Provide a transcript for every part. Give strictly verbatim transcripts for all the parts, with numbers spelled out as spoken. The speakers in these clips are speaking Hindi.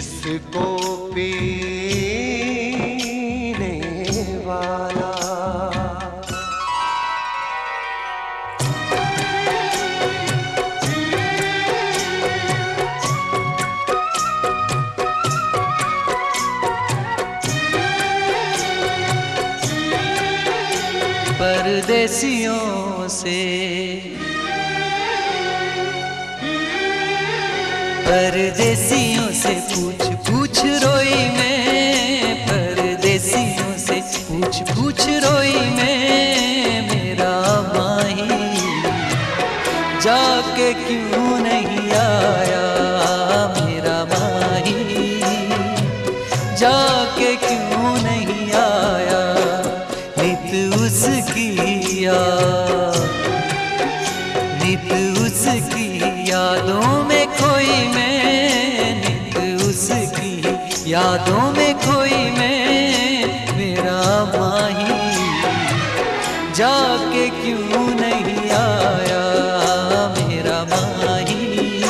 जिसको पीने वाला परदेसियों से परदेसियों से पूछ पूछ रोई मैं, परदेसियों से पूछ पूछ रोई मैं। मेरा माही जाके क्यों नहीं आया, मेरा माही जाके क्यों नहीं आया। नित उसकी याद, नित उसकी यादों में खोई मैं, नित उसकी यादों में खोई मैं। मेरा माही जाके क्यों नहीं आया, मेरा माही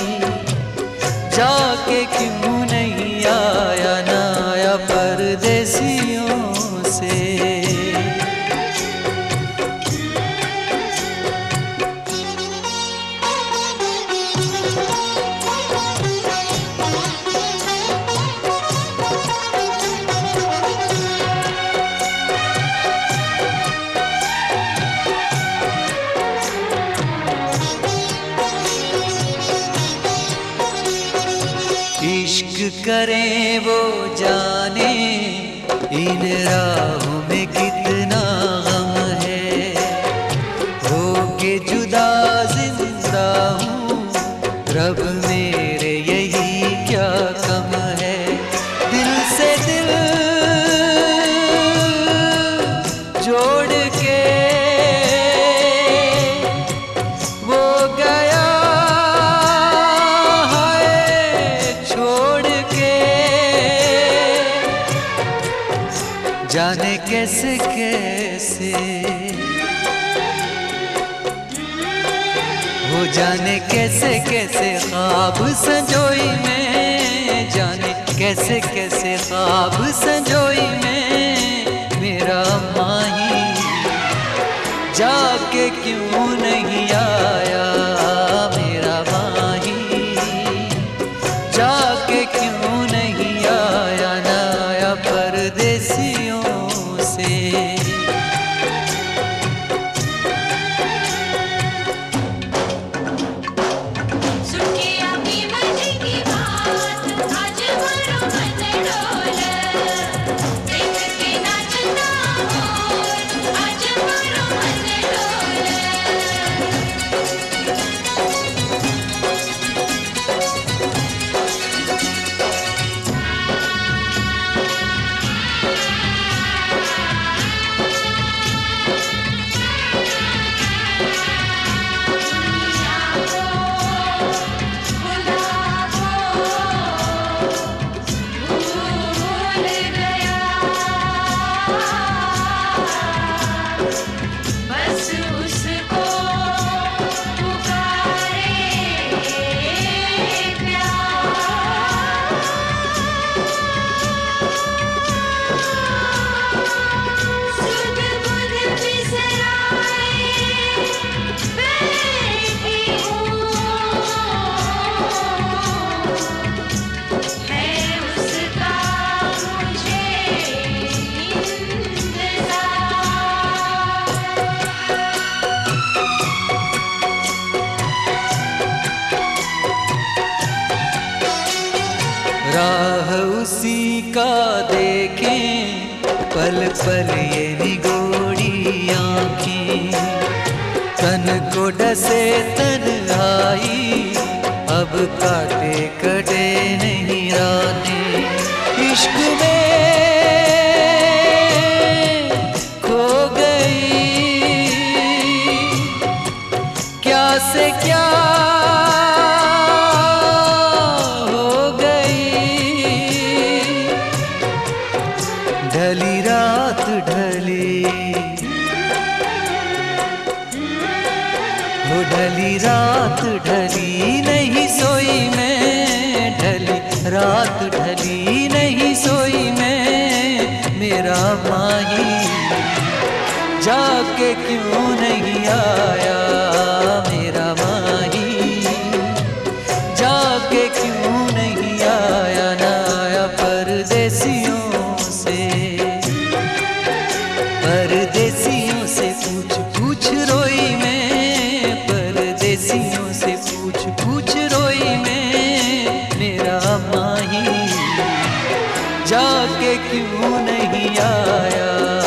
जाके क्यों नहीं आया। ना आया परदेसियों से। इश्क करें वो जाने इन राहों में कितना गम है। हो के जुदा जिंदा हूँ रब मेरे यही क्या कम है। दिल से दिल जोड़ के वो गया जाने कैसे कैसे, वो जाने कैसे कैसे ख्वाब संजोई मैं, जाने कैसे कैसे ख्वाब संजोई मैं। मेरा माही जाके क्यों नहीं आया, मेरा माही जाके क्यों नहीं आया। ना आया परदेसियों से। राह उसी का देखें पल पल ये निगोड़ी आँखें। तन को डसे तन्हाई अब काटे कटे नहीं रातें। इश्क में खो गई क्या से क्या ढली रात ढली, वो ढली रात ढली नहीं सोई मैं, ढली रात ढली नहीं सोई मैं, मेरा माही जाके क्यों नहीं आया, मेरा माही जाके क्यों नहीं आया, ना आया परदेसियों से। परदेसियों से पूछ पूछ रोई मैं, परदेसियों से पूछ पूछ रोई मैं, मेरा माही जाके क्यों नहीं आया।